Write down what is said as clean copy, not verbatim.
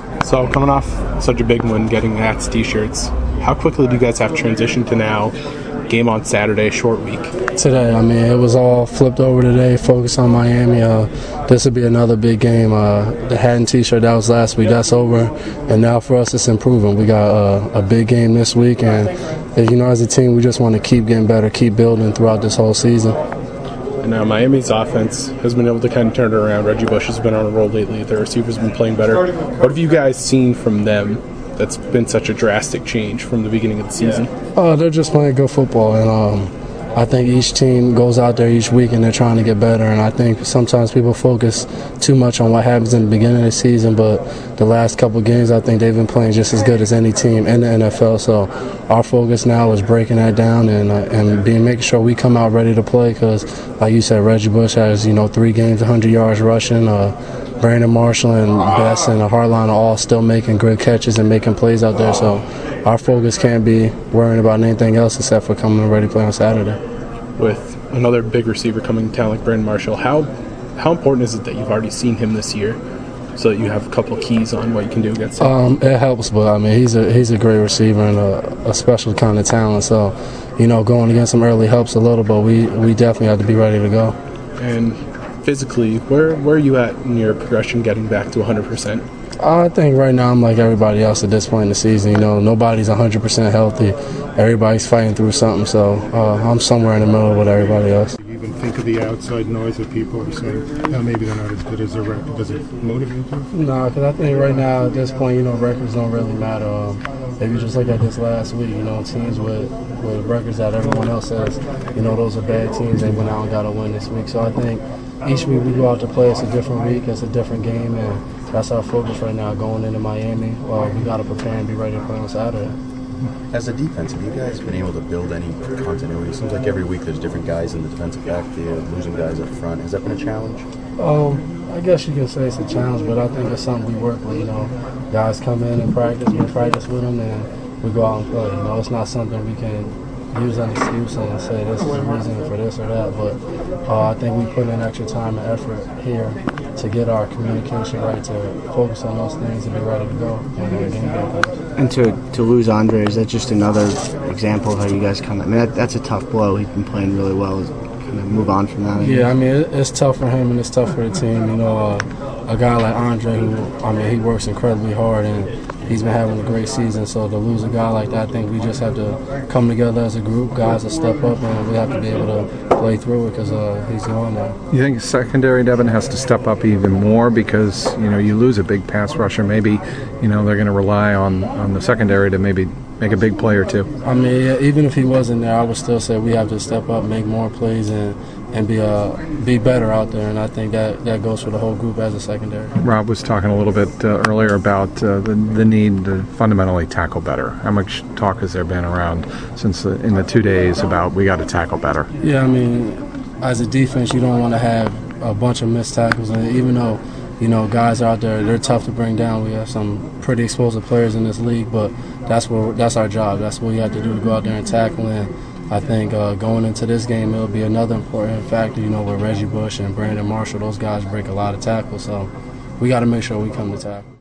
So coming off such a big win, getting Nats t-shirts, how quickly do you guys have transitioned to now? Game on Saturday, short week. Today, I mean, it was all flipped over today, focused on Miami. This would be another big game. The Hatton t-shirt, that was last week, that's over. And now for us, it's improving. We got a big game this week, and as a team, we just want to keep getting better, keep building throughout this whole season. And now Miami's offense has been able to kind of turn it around. Reggie Bush has been on a roll lately. Their receivers have been playing better. What have you guys seen from them that's been such a drastic change from the beginning of the season? They're just playing good football, and I think each team goes out there each week and they're trying to get better, and I think sometimes people focus too much on what happens in the beginning of the season, but the last couple of games I think they've been playing just as good as any team in the NFL, so our focus now is breaking that down and making sure we come out ready to play because, like you said, Reggie Bush has 3 games, 100 yards rushing, Brandon Marshall and Bess and Hartline are all still making good catches and making plays out there, so our focus can't be worrying about anything else except for coming ready to play on Saturday. With another big receiver coming to town like Brandon Marshall, how important is it that you've already seen him this year so that you have a couple of keys on what you can do against him? It helps, but I mean he's a great receiver and a special kind of talent, so going against him early helps a little, but we definitely have to be ready to go. And physically, where are you at in your progression getting back to 100%? I think right now I'm like everybody else at this point in the season. Nobody's 100% healthy. Everybody's fighting through something, so I'm somewhere in the middle with everybody else. Do you even think of the outside noise that people are saying, maybe they're not as good as their record? Does it motivate you? No, because I think right now at this point, records don't really matter. If you just look at this last week, teams with records that everyone else says, those are bad teams, they went out and got a win this week. So I think each week we go out to play, it's a different week, it's a different game, and that's our focus right now going into Miami. We got to prepare and be ready to play on Saturday. As a defense, have you guys been able to build any continuity? It seems like every week there's different guys in the defensive backfield, losing guys up front. Has that been a challenge? I guess you can say it's a challenge, but I think it's something we work with. Guys come in and practice, we practice with them, and we go out and play. It's not something we can use an excuse and say this is the reason for this or that, but I think we put in extra time and effort here to get our communication right, to focus on those things and be ready to go when the game day comes. And to lose Andre, is that just another example of how you guys that's a tough blow. He's been playing really well. Kind of move on from that. Yeah, I mean, it's tough for him and it's tough for the team. A guy like Andre, who, he works incredibly hard and he's been having a great season. So to lose a guy like that, I think we just have to come together as a group. Guys will step up and we have to be able to play through it because he's going there. You think secondary, Devin, has to step up even more because, you lose a big pass rusher. Maybe, they're going to rely on the secondary to maybe make a big play or two. I mean, even if he wasn't there, I would still say we have to step up, make more plays, and be better out there. And I think that goes for the whole group as a secondary. Rob was talking a little bit earlier about the need to fundamentally tackle better. How much talk has there been around since in the 2 days about we got to tackle better? Yeah, I mean, as a defense, you don't want to have a bunch of missed tackles, and even though guys out there, they're tough to bring down. We have some pretty explosive players in this league, but that's our job. That's what we have to do, to go out there and tackle. And I think going into this game, it'll be another important factor, with Reggie Bush and Brandon Marshall. Those guys break a lot of tackles, so we got to make sure we come to tackle.